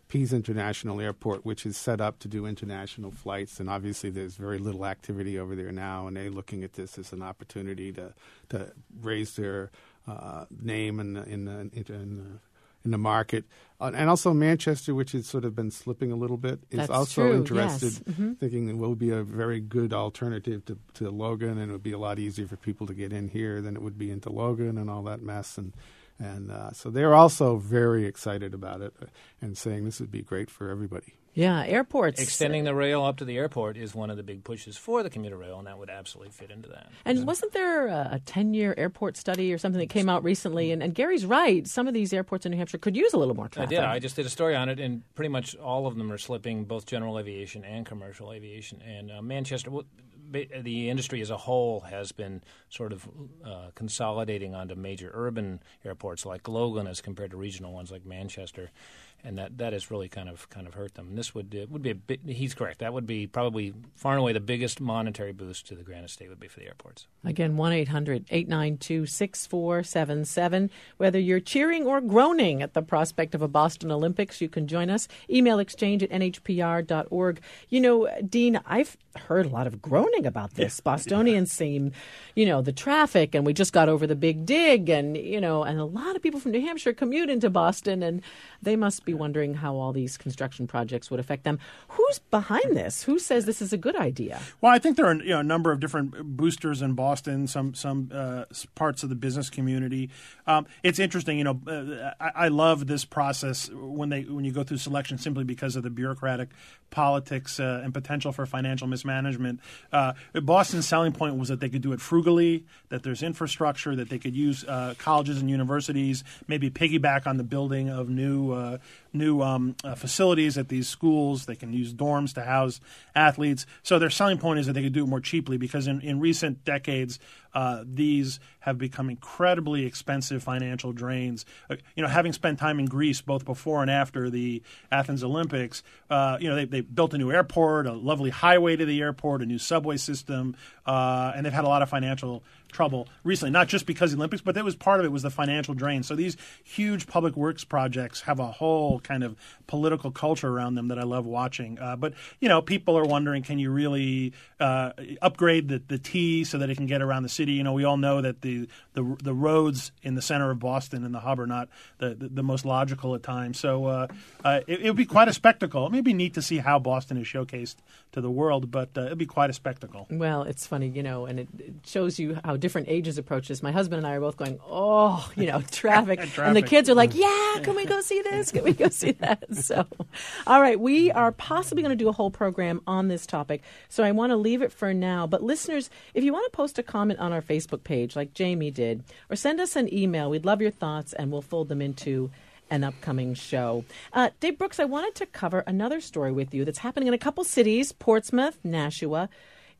Pease International Airport, which is set up to do international flights. And obviously there's very little activity over there now, and they're looking at this as an opportunity to, to raise their uh, name in the, in the, in the, in the market. Uh, and also Manchester, which has sort of been slipping a little bit, is That's also true, interested, yes. Mm-hmm. thinking it will be a very good alternative to, to Logan, and it would be a lot easier for people to get in here than it would be into Logan and all that mess. And And uh, so they're also very excited about it and saying this would be great for everybody. Yeah, airports. Extending the rail up to the airport is one of the big pushes for the commuter rail, and that would absolutely fit into that. And wasn't there a ten-year airport study or something that came out recently? And, and Gary's right. Some of these airports in New Hampshire could use a little more traffic. I did. I just did a story on it, and pretty much all of them are slipping, both general aviation and commercial aviation. And uh, Manchester, well, the industry as a whole has been sort of uh, consolidating onto major urban airports like Logan as compared to regional ones like Manchester. And that, that has really kind of kind of hurt them. And this would it would be a bit, he's correct. That would be probably far and away the biggest monetary boost to the Granite State would be for the airports. Again, one eight hundred eight nine two six four seven seven. Whether you're cheering or groaning at the prospect of a Boston Olympics, you can join us. Email exchange at n h p r dot org. You know, Dean, I've heard a lot of groaning about this. Yeah. Bostonians seem, you know, the traffic, and we just got over the Big Dig, and, you know, and a lot of people from New Hampshire commute into Boston, and they must be wondering how all these construction projects would affect them. Who's behind this? Who says this is a good idea? Well, I think there are you know, a number of different boosters in Boston, some some uh, parts of the business community. Um, it's interesting, you know, uh, I, I love this process when they when you go through selection simply because of the bureaucratic politics uh, and potential for financial mismanagement. Uh, Boston's selling point was that they could do it frugally, that there's infrastructure, that they could use uh, colleges and universities, maybe piggyback on the building of new uh, new um, uh, facilities at these schools. They can use dorms to house athletes. So their selling point is that they could do it more cheaply because in, in recent decades, uh, these have become incredibly expensive financial drains. Uh, you know, having spent time in Greece both before and after the Athens Olympics, uh, you know, they, they built a new airport, a lovely highway to the airport, a new subway system, uh, and they've had a lot of financial trouble recently, not just because of the Olympics, but that was part of it was the financial drain. So these huge public works projects have a whole kind of political culture around them that I love watching. Uh, but, you know, people are wondering, can you really uh, upgrade the, the T so that it can get around the city? You know, we all know that the the, the roads in the center of Boston and the hub are not the, the, the most logical at times. So uh, uh, it, it would be quite a spectacle. It may be neat to see how Boston is showcased to the world, but uh, it would be quite a spectacle. Well, it's funny, you know, and it, it shows you how different ages approach this. My husband and I are both going, oh, you know, traffic. traffic. And the kids are like, yeah, can we go see this? Can we go see that? So, all right, we are possibly going to do a whole program on this topic, so I want to leave it for now. But listeners, if you want to post a comment on our Facebook page like Jamie did, or send us an email, we'd love your thoughts, and we'll fold them into an upcoming show. Uh, Dave Brooks, I wanted to cover another story with you that's happening in a couple cities, Portsmouth, Nashua.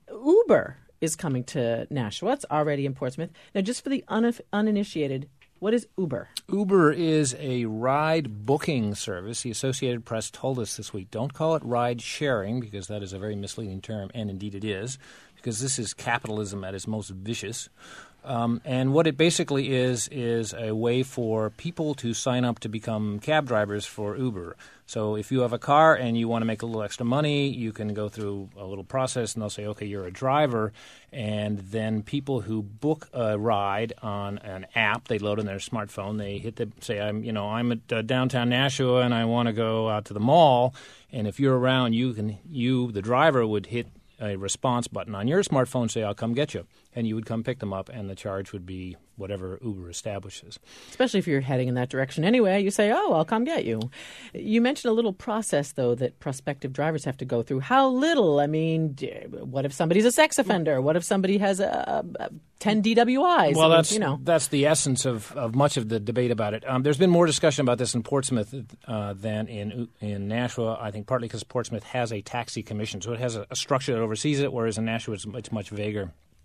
Uber is coming to Nashua. It's already in Portsmouth. Now, just for the un- uninitiated, what is Uber? Uber is a ride booking service. The Associated Press told us this week, don't call it ride sharing because that is a very misleading term, and indeed it is, because this is capitalism at its most vicious. Um, and what it basically is is a way for people to sign up to become cab drivers for Uber. So if you have a car and you want to make a little extra money, you can go through a little process and they'll say, okay, you're a driver. And then people who book a ride on an app, they load in their smartphone, they hit the say, I'm you know I'm at uh, downtown Nashua and I want to go out to the mall. And if you're around, you can you the driver would hit a response button on your smartphone, say, I'll come get you. And you would come pick them up, and the charge would be whatever Uber establishes. Especially if you're heading in that direction anyway. You say, oh, I'll come get you. You mentioned a little process, though, that prospective drivers have to go through. How little? I mean, what if somebody's a sex offender? What if somebody has a, a ten D W Is? Well, I mean, that's, you know. that's the essence of, of much of the debate about it. Um, there's been more discussion about this in Portsmouth uh, than in in Nashua, I think partly because Portsmouth has a taxi commission, so it has a, a structure that oversees it, whereas in Nashua it's, it's much vaguer.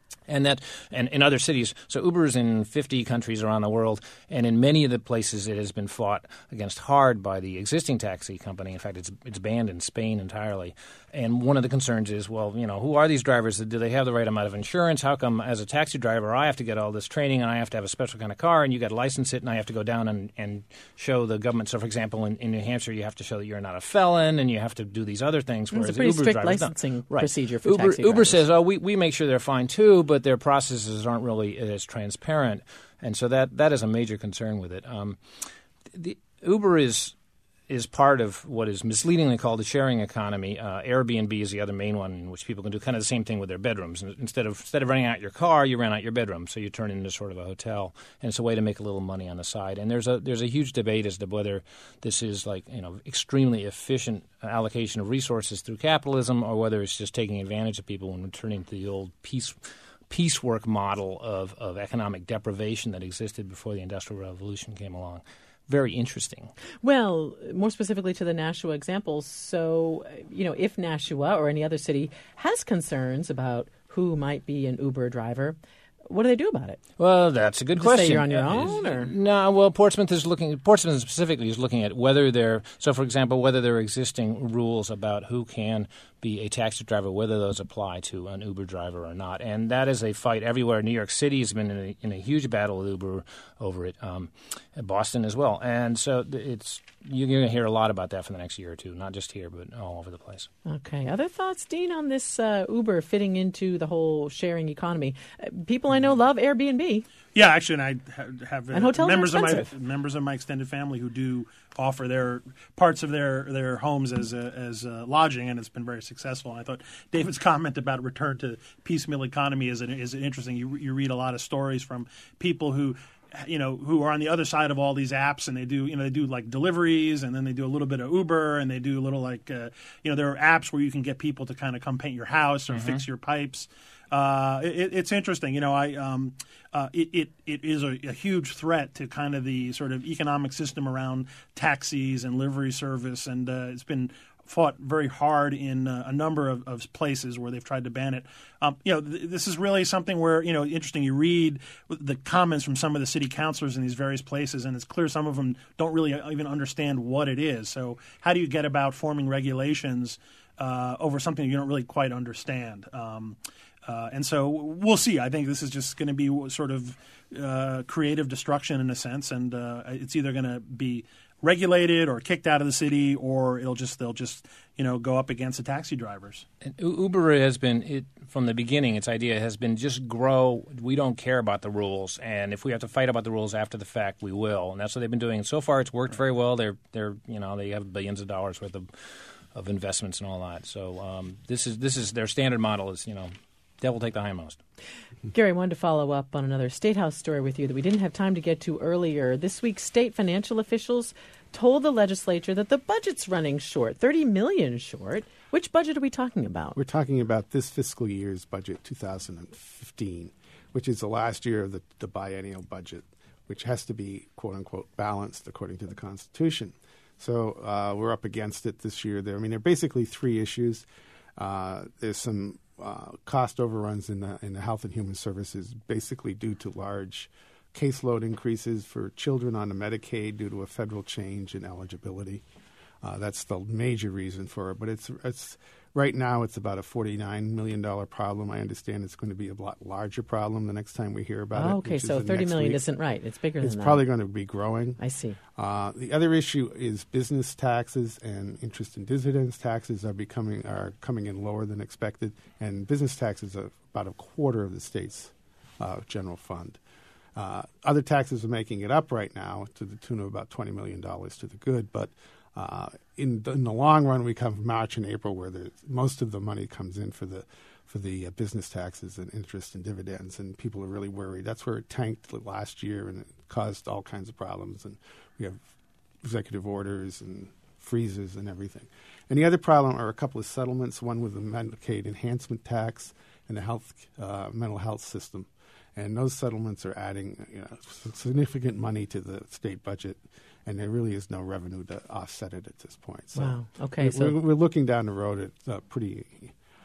And that, and in other cities, so Uber is in fifty countries around the world, and in many of the places it has been fought against hard by the existing taxi company. In fact, it's it's banned in Spain entirely. And one of the concerns is, well, you know, who are these drivers? Do they have the right amount of insurance? How come as a taxi driver I have to get all this training and I have to have a special kind of car and you got to license it and I have to go down and, and show the government. So, for example, in, in New Hampshire, you have to show that you're not a felon and you have to do these other things. It's Whereas a pretty Uber strict drivers licensing don't. Right. procedure for Uber, taxi Uber drivers. says, oh, we, we make sure they're fine too, but their processes aren't really as transparent. And so that, that is a major concern with it. Um, the, Uber is is part of what is misleadingly called the sharing economy. Uh, Airbnb is the other main one in which people can do kind of the same thing with their bedrooms. Instead of instead of renting out your car, you rent out your bedroom, so you turn it into sort of a hotel. And it's a way to make a little money on the side. And there's a there's a huge debate as to whether this is like you know extremely efficient allocation of resources through capitalism, or whether it's just taking advantage of people and returning to the old piece. piecework model of, of economic deprivation that existed before the Industrial Revolution came along. Very interesting. Well, more specifically to the Nashua example, so, you know, if Nashua or any other city has concerns about who might be an Uber driver, what do they do about it? Well, that's a good Just question. say you're on your own, or no? Well, Portsmouth is looking. Portsmouth specifically is looking at whether there. So, for example, whether there are existing rules about who can be a taxi driver, whether those apply to an Uber driver or not. And that is a fight everywhere. New York City has been in a, in a huge battle with Uber over it. Um, Boston as well. And so it's you're going to hear a lot about that for the next year or two, not just here, but all over the place. Okay. Other thoughts, Dean, on this uh, Uber fitting into the whole sharing economy? Uh, people I know love Airbnb. Yeah, actually, and I have, have uh, and hotels members are of my expensive. members of my extended family who do offer their parts of their, their homes as uh, as uh, lodging, and it's been very successful. And I thought David's comment about return to piecemeal economy is an, is interesting. You you read a lot of stories from people who. You know, who are on the other side of all these apps, and they do, you know, they do like deliveries, and then they do a little bit of Uber, and they do a little like, uh, you know, there are apps where you can get people to kind of come paint your house or mm-hmm. fix your pipes. Uh, it, it's interesting, you know. I um, uh, it, it it is a, a huge threat to kind of the sort of economic system around taxis and livery service, and uh, it's been fought very hard in uh, a number of, of places where they've tried to ban it. Um, you know, th- this is really something where, you know, interesting. You read the comments from some of the city councilors in these various places, and it's clear some of them don't really even understand what it is. So how do you get about forming regulations uh, over something you don't really quite understand? Um, uh, and so we'll see. I think this is just going to be sort of uh, creative destruction in a sense, and uh, it's either going to be regulated or kicked out of the city, or it'll just they'll just you know go up against the taxi drivers. And Uber has been it, from the beginning. Its idea has been just grow. We don't care about the rules, and if we have to fight about the rules after the fact, we will. And that's what they've been doing. So far, it's worked very well. They're they're you know they have billions of dollars worth of, of investments and all that. So um, this is this is their standard model. Is you know. Devil take the hindmost. Gary, I wanted to follow up on another State House story with you that we didn't have time to get to earlier. This week, state financial officials told the legislature that the budget's running short, thirty million dollars short. Which budget are we talking about? We're talking about this fiscal year's budget, two thousand fifteen, which is the last year of the, the biennial budget, which has to be, quote-unquote, balanced according to the Constitution. So uh, we're up against it this year. There, I mean, there are basically three issues. Uh, there's some Uh, cost overruns in the in the health and human services, basically due to large caseload increases for children on the Medicaid due to a federal change in eligibility. Uh, that's the major reason for it. But it's it's right now it's about a forty-nine million dollars problem. I understand it's going to be a lot larger problem the next time we hear about oh, it. Okay, so thirty million dollars isn't right. It's bigger it's than that. It's probably going to be growing. I see. Uh, the other issue is business taxes and interest and dividends taxes are becoming are coming in lower than expected, and business taxes are about a quarter of the state's uh, general fund. Uh, other taxes are making it up right now to the tune of about twenty million dollars to the good, but uh, in, the, in the long run, we come from March and April where the, most of the money comes in for the for the uh, business taxes and interest and dividends, and people are really worried. That's where it tanked last year, and it caused all kinds of problems, and we have executive orders and freezes and everything. And the other problem are a couple of settlements, one with the Medicaid enhancement tax and the health uh, mental health system. And those settlements are adding you know, significant money to the state budget, and there really is no revenue to offset it at this point. So wow. Okay. we're, so we're looking down the road at uh, pretty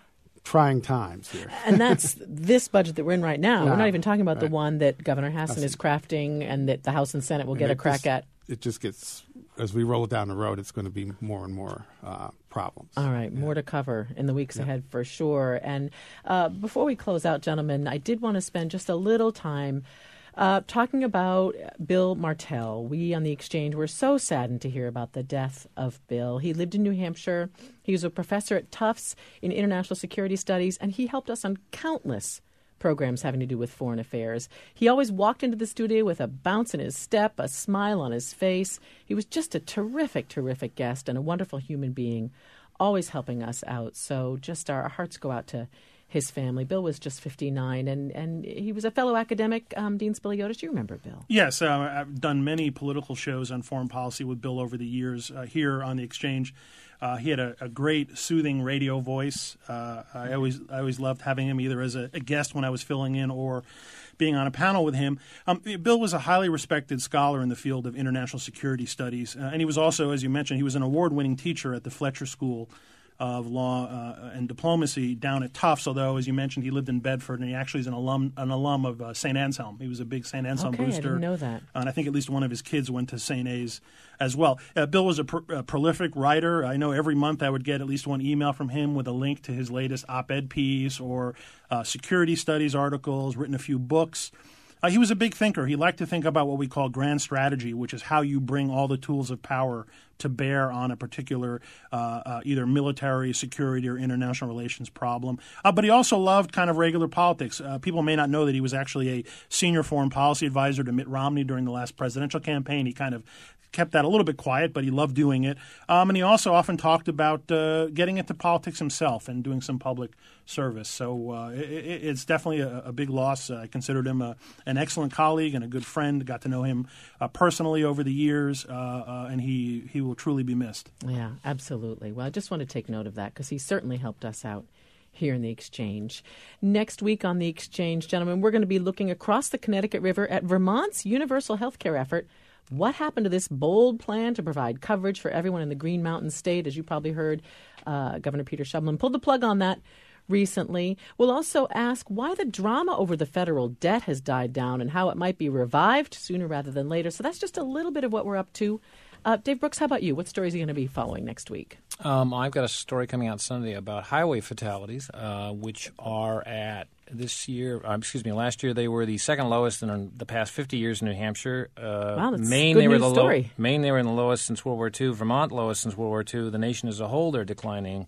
trying times here. And that's this budget that we're in right now. No, we're not even talking about right. the one that Governor Hassan That's- is crafting and that the House and Senate will And get a it crack just- at. It just gets, as we roll it down the road, it's going to be more and more uh, problems. All right, Yeah. more to cover in the weeks Yeah. ahead for sure. And uh, before we close out, gentlemen, I did want to spend just a little time uh, talking about Bill Martell. We on the Exchange were so saddened to hear about the death of Bill. He lived in New Hampshire. He was a professor at Tufts in international security studies, and he helped us on countless programs having to do with foreign affairs. He always walked into the studio with a bounce in his step, a smile on his face. He was just a terrific, terrific guest and a wonderful human being, always helping us out. So just our, our hearts go out to his family. Bill was just fifty-nine, and, and he was a fellow academic. Um, Dean Spiliotis, you remember Bill? Yes, uh, I've done many political shows on foreign policy with Bill over the years uh, here on the Exchange. Uh, he had a, a great, soothing radio voice. Uh, I always, I always loved having him either as a, a guest when I was filling in or being on a panel with him. Um, Bill was a highly respected scholar in the field of international security studies, uh, and he was also, as you mentioned, he was an award-winning teacher at the Fletcher School of Law uh, and Diplomacy down at Tufts, although, as you mentioned, he lived in Bedford, and he actually is an alum an alum of uh, Saint Anselm. He was a big Saint Anselm Okay, I booster. didn't know that. And I think at least one of his kids went to Saint A's as well. Uh, Bill was a, pr- a prolific writer. I know every month I would get at least one email from him with a link to his latest op-ed piece or uh, security studies articles, written a few books. Uh, he was a big thinker. He liked to think about what we call grand strategy, which is how you bring all the tools of power to bear on a particular uh, uh, either military, security, or international relations problem. Uh, but he also loved kind of regular politics. Uh, people may not know that he was actually a senior foreign policy advisor to Mitt Romney during the last presidential campaign. He kind of kept that a little bit quiet, but he loved doing it. Um, and he also often talked about uh, getting into politics himself and doing some public service. So uh, it, it's definitely a, a big loss. Uh, I considered him a, an excellent colleague and a good friend. Got to know him uh, personally over the years, uh, uh, and he, he will truly be missed. Yeah, absolutely. Well, I just want to take note of that because he certainly helped us out here in the Exchange. Next week on the Exchange, gentlemen, we're going to be looking across the Connecticut River at Vermont's universal health care effort. What happened to this bold plan to provide coverage for everyone in the Green Mountain State? As you probably heard, uh, Governor Peter Shumlin pulled the plug on that recently. We'll also ask why the drama over the federal debt has died down and how it might be revived sooner rather than later. So that's just a little bit of what we're up to. Uh, Dave Brooks, how about you? What stories are you going to be following next week? Um, I've got a story coming out Sunday about highway fatalities, uh, which are at this year, uh, excuse me, last year they were the second lowest in the past fifty years in New Hampshire. Uh, Wow, that's Maine, good they were news the story. Low, Maine, they were in the lowest since World War Two. Vermont, lowest since World War Two. The nation as a whole, they're declining.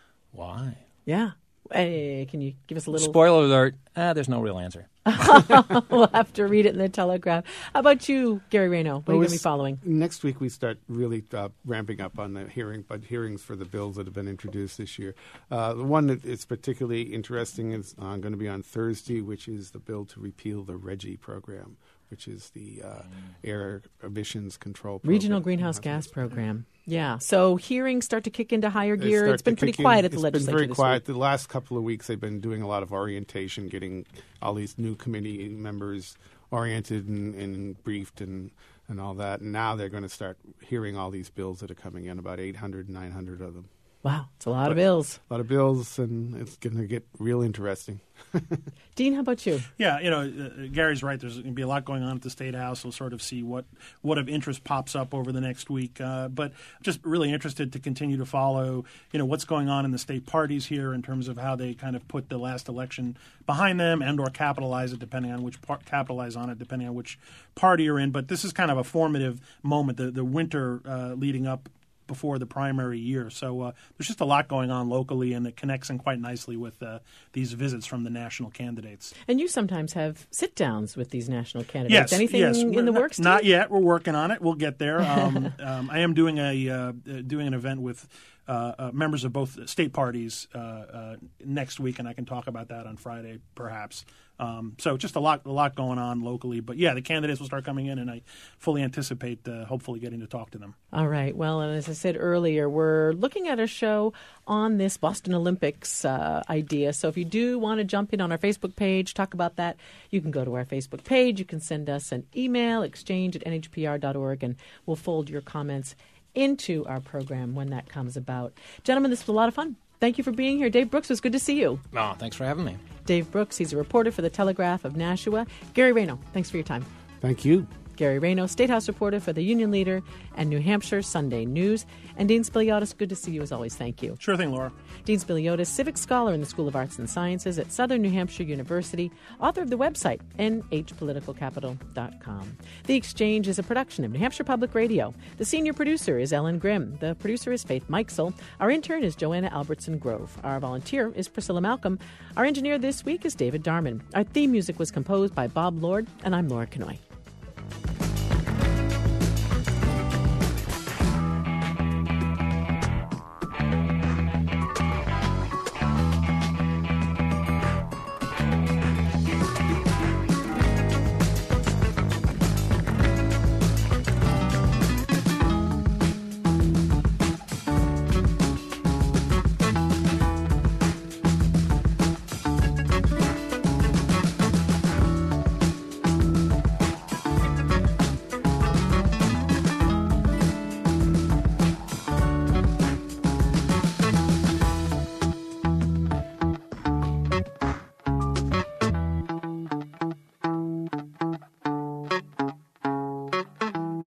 Why? Yeah. Hey, can you give us a little... Spoiler alert, ah, there's no real answer. We'll have to read it in the Telegraph. How about you, Gary Rayno? What are you Well, going to be it's- folling? Next week we start really uh, ramping up on the hearing, but hearings for the bills that have been introduced this year. Uh, the one that is particularly interesting is uh, going to be on Thursday, which is the bill to repeal the RGGI program, which is the uh, air emissions control program. Regional Greenhouse Gas Program. Yeah. So hearings start to kick into higher They gear. start It's been to pretty kick in. quiet at the It's legislature been very this quiet. week. The last couple of weeks, they've been doing a lot of orientation, getting all these new committee members oriented and, and briefed and, and all that. And now they're going to start hearing all these bills that are coming in, about eight hundred, nine hundred of them. Wow. It's a lot of But- bills. A lot of bills, and it's going to get real interesting. Dean, how about you? Yeah, you know, uh, Gary's right. There's going to be a lot going on at the State House. We'll sort of see what, what of interest pops up over the next week. Uh, but just really interested to continue to follow, you know, what's going on in the state parties here in terms of how they kind of put the last election behind them and or capitalize it, depending on which part, capitalize on it, depending on which party you're in. But this is kind of a formative moment, the, the winter uh, leading up before the primary year. So uh, there's just a lot going on locally, and it connects in quite nicely with uh, these visits from the national candidates. And you sometimes have sit-downs with these national candidates. Yes, Anything yes. in We're the not, works? Not Dean? yet. We're working on it. We'll get there. Um, um, I am doing a uh, doing an event with uh, uh, members of both state parties uh, uh, next week, and I can talk about that on Friday, perhaps. Um, so just a lot, a lot going on locally. But yeah, the candidates will start coming in, and I fully anticipate uh, hopefully getting to talk to them. All right. Well, and as I said earlier, we're looking at a show on this Boston Olympics uh, idea. So if you do want to jump in on our Facebook page, talk about that, you can go to our Facebook page. You can send us an email, exchange at n h p r dot org, and we'll fold your comments into our program when that comes about. Gentlemen, this was a lot of fun. Thank you for being here. Dave Brooks, it was good to see you. Oh, thanks for having me. Dave Brooks, he's a reporter for the Telegraph of Nashua. Gary Rayno, thanks for your time. Thank you. Gary Rayno, State House reporter for the Union Leader and New Hampshire Sunday News. And Dean Spiliotis, good to see you as always. Thank you. Sure thing, Laura. Dean Spiliotis, civic scholar in the School of Arts and Sciences at Southern New Hampshire University, author of the website N H political capital dot com. The Exchange is a production of New Hampshire Public Radio. The senior producer is Ellen Grimm. The producer is Faith Mikesell. Our intern is Joanna Albertson Grove. Our volunteer is Priscilla Malcolm. Our engineer this week is David Darman. Our theme music was composed by Bob Lord, and I'm Laura Kanoy.